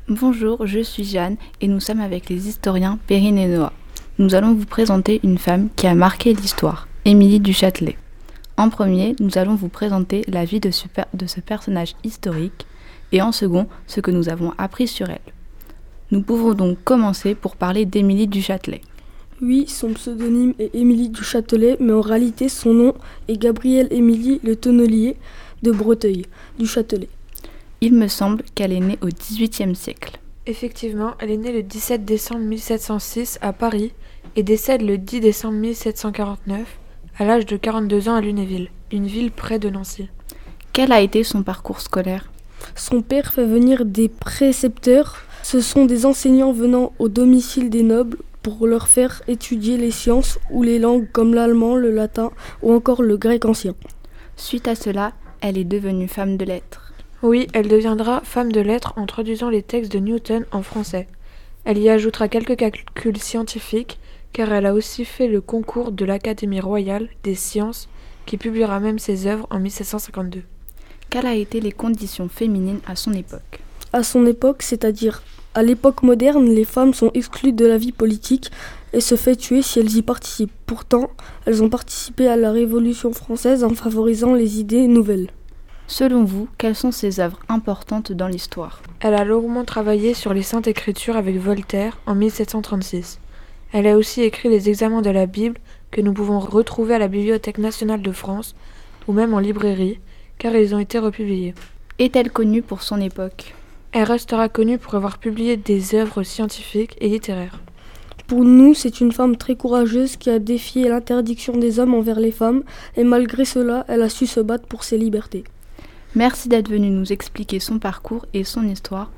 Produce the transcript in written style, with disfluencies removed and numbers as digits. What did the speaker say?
Bonjour, je suis Jeanne et nous sommes avec les historiens Perrine et Noah. Nous allons vous présenter une femme qui a marqué l'histoire, Émilie du Châtelet. En premier, nous allons vous présenter la vie de ce personnage historique et en second, ce que nous avons appris sur elle. Nous pouvons donc commencer pour parler d'Émilie du Châtelet. Oui, son pseudonyme est Émilie du Châtelet, mais en réalité son nom est Gabrielle Émilie Le Tonnelier de Breteuil du Châtelet. Il me semble qu'elle est née au XVIIIe siècle. Effectivement, elle est née le 17 décembre 1706 à Paris et décède le 10 décembre 1749 à l'âge de 42 ans à Lunéville, une ville près de Nancy. Quel a été son parcours scolaire ? Son père fait venir des précepteurs. Ce sont des enseignants venant au domicile des nobles pour leur faire étudier les sciences ou les langues comme l'allemand, le latin ou encore le grec ancien. Suite à cela, elle est devenue femme de lettres. Oui, elle deviendra femme de lettres en traduisant les textes de Newton en français. Elle y ajoutera quelques calculs scientifiques, car elle a aussi fait le concours de l'Académie royale des sciences, qui publiera même ses œuvres en 1752. Quelles ont été les conditions féminines à son époque ? À son époque, c'est-à-dire à l'époque moderne, les femmes sont exclues de la vie politique et se fait tuer si elles y participent. Pourtant, elles ont participé à la Révolution française en favorisant les idées nouvelles. Selon vous, quelles sont ses œuvres importantes dans l'histoire ? Elle a longuement travaillé sur les Saintes Écritures avec Voltaire en 1736. Elle a aussi écrit les examens de la Bible que nous pouvons retrouver à la Bibliothèque nationale de France ou même en librairie, car ils ont été republiés. Est-elle connue pour son époque ? Elle restera connue pour avoir publié des œuvres scientifiques et littéraires. Pour nous, c'est une femme très courageuse qui a défié l'interdiction des hommes envers les femmes et malgré cela, elle a su se battre pour ses libertés. Merci d'être venu nous expliquer son parcours et son histoire.